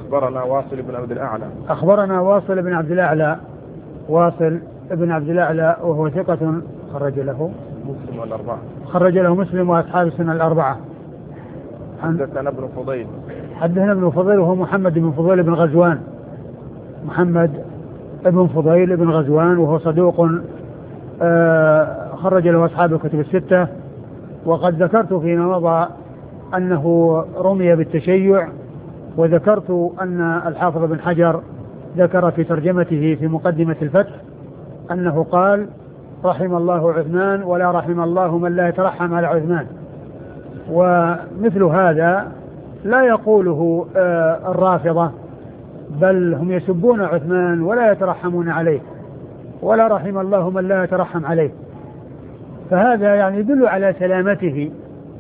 أخبرنا واصل بن عبد الأعلى. أخبرنا واصل بن عبد الأعلى. واصل بن عبد الأعلى وهو ثقة خرج له مسلم والأربعة. خرج له مسلم وأصحاب السنن الأربعة. حدثنا ابن فضيل. حدثنا ابن فضيل وهو محمد بن فضيل بن غزوان. محمد بن فضيل بن غزوان وهو صدوق خرج له أصحاب الكتب الستة. وقد ذكرت فيما مضى أنه رمي بالتشيع، وذكرت أن الحافظ بن حجر ذكر في ترجمته في مقدمة الفتح أنه قال رحم الله عثمان ولا رحم الله من لا يترحم على عثمان. ومثل هذا لا يقوله الرافضة، بل هم يسبون عثمان ولا يترحمون عليه، ولا رحم الله من لا يترحم عليه. فهذا يعني يدل على سلامته،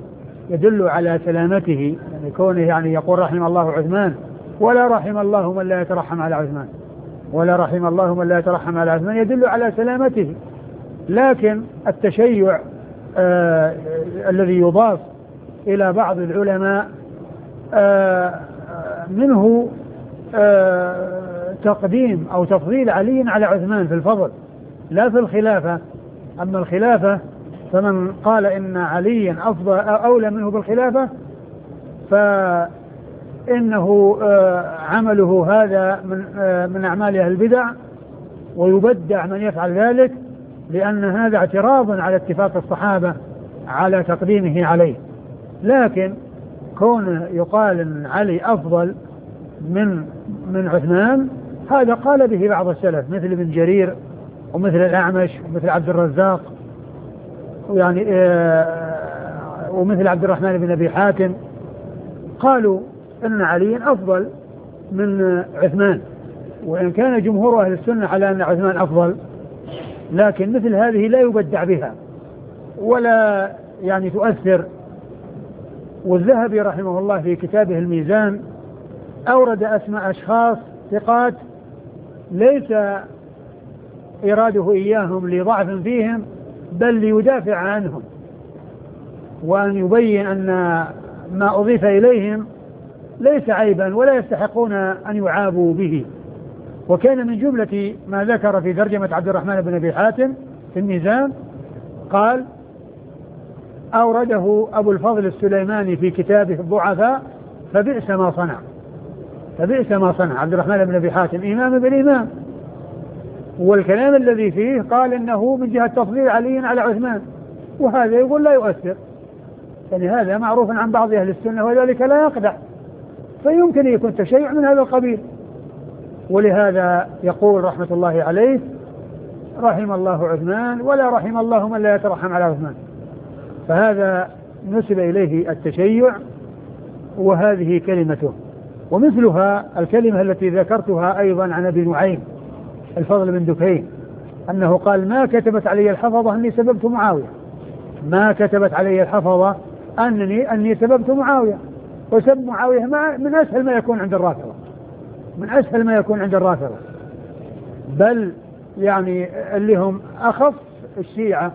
يعني كونه يعني يقول رحم الله عثمان ولا رحم الله من لا يترحم على عثمان، ولا رحم الله من لا يترحم على عثمان، يدل على سلامته. لكن التشيع الذي يضاف إلى بعض العلماء منه تقديم أو تفضيل علي على عثمان في الفضل لا في الخلافة. أما الخلافة فمن قال إن عليا أفضل أولى منه بالخلافة فإنه عمله هذا من أعمال أهل البدع، ويبدع من يفعل ذلك، لأن هذا اعتراض على اتفاق الصحابة على تقديمه عليه. لكن كون يقال أن علي أفضل من عثمان هذا قال به بعض السلف مثل ابن جرير ومثل الأعمش ومثل عبد الرزاق يعني ومثل عبد الرحمن بن أبي حاتم، قالوا أن علي أفضل من عثمان، وإن كان جمهور أهل السنة على أن عثمان أفضل، لكن مثل هذه لا يبدع بها ولا يعني تؤثر. والذهبي رحمه الله في كتابه الميزان أورد أسماء أشخاص ثقات ليس إراده إياهم لضعف فيهم، بل ليدافع عنهم وأن يبين أن ما أضيف إليهم ليس عيبا ولا يستحقون أن يعابوا به. وكان من جملة ما ذكر في ترجمة عبد الرحمن بن أبي حاتم في الميزان قال أورده أبو الفضل السليماني في كتابه الضعفاء فبئس ما صنع عبد الرحمن بن أبي حاتم إمام بالإمام، والكلام الذي فيه قال إنه من جهة تفضيل علي على عثمان، وهذا يقول لا يؤثر، يعني هذا معروف عن بعض أهل السنة وذلك لا يقدح، فيمكن يكون تشيع من هذا القبيل. ولهذا يقول رحمة الله عليه رحم الله عثمان ولا رحم الله من لا يترحم على عثمان. فهذا نسب إليه التشيع وهذه كلمته. ومثلها الكلمة التي ذكرتها أيضا عن أبي نعيم الفضل بن دكين أنه قال ما كتبت علي الحفظة أني سببت معاوية، ما كتبت علي الحفظة أني سببت معاوية. وسب معاوية من أسهل ما يكون عند الرافضة، من أسهل ما يكون عند الرافضة، بل يعني اللي هم أخف الشيعة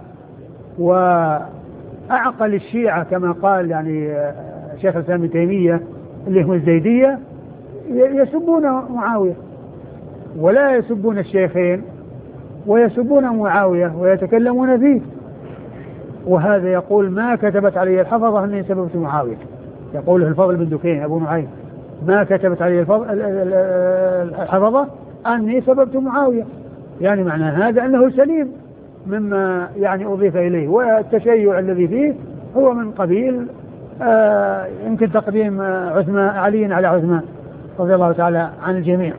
وأعقل الشيعة كما قال يعني شيخ الإسلام ابن تيمية اللي هم الزيدية يسبون معاوية ولا يسبون الشيخين، ويسبون معاوية ويتكلمون فيه. وهذا يقول ما كتبت علي الحفظة أني سببت معاوية، يقوله الفضل بن دكين أبو نعيم ما كتبت علي الحفظة أني سببت معاوية، يعني معنى هذا أنه سليم مما يعني أضيف إليه. والتشيع الذي فيه هو من قبيل يمكن تقديم علي على عثمان رضي الله تعالى عن الجميع.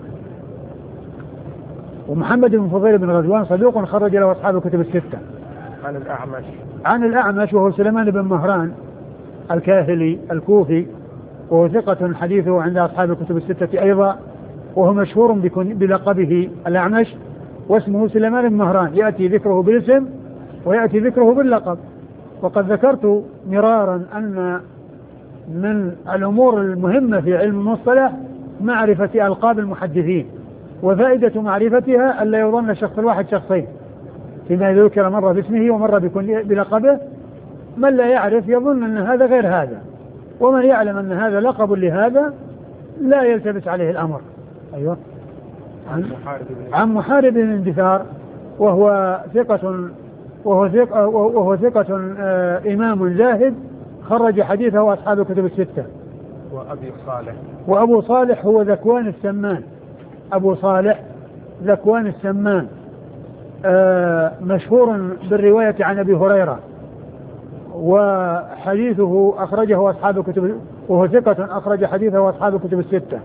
ومحمد بن فضيل بن غزوان صدوق خرج له أصحاب الكتب الستة. عن الأعمش وهو سليمان بن مهران الكاهلي الكوفي، وهو ثقة حديثه عند أصحاب الكتب الستة أيضا، وهو مشهور بلقبه الأعمش، واسمه سليمان بن مهران، يأتي ذكره بالاسم ويأتي ذكره باللقب. وقد ذكرت مرارا أن من الأمور المهمة في علم المصطلح معرفة ألقاب المحدثين، وفائدة معرفتها ألا يظن الشخص الواحد شخصين، فيما يذكر مرة باسمه ومرة بلقبه. من لا يعرف يظن أن هذا غير هذا، ومن يعلم أن هذا لقب لهذا لا يلتبس عليه الأمر. أيوة. عن محارب بن الدثار وهو ثقة إمام زاهد خرج حديثه أصحاب الكتب الستة. وأبو صالح هو ذكوان السمان. أبو صالح ذكوان السمان مشهور بالرواية عن أبي هريرة، وحديثه أخرجه أصحاب الكتب، وهو ثقة أخرج حديثه أصحاب الكتب الستة.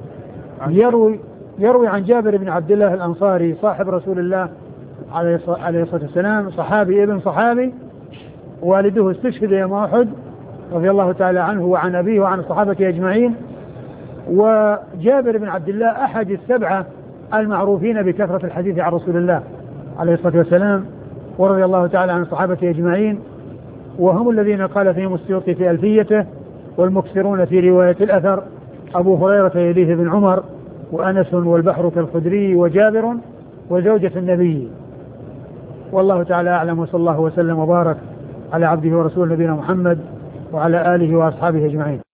يروي عن جابر بن عبد الله الأنصاري صاحب رسول الله عليه الصلاة والسلام، صحابي ابن صحابي، والده استشهد يوم أحد رضي الله تعالى عنه وعن أبيه وعن الصحابة أجمعين. وجابر بن عبد الله أحد السبعة المعروفين بكثرة الحديث عن رسول الله عليه الصلاة والسلام، ورضي الله تعالى عن الصحابة أجمعين، وهم الذين قال فيهم السيوطي في ألفيته: والمكثرون في رواية الأثر أبو هريرة يليه بن عمر، وأنس والبحر كالخدري، وجابر، وزوجة النبي. والله تعالى أعلم، وصلى الله وسلم وبارك على عبده ورسوله نبينا محمد وعلى آله وأصحابه أجمعين.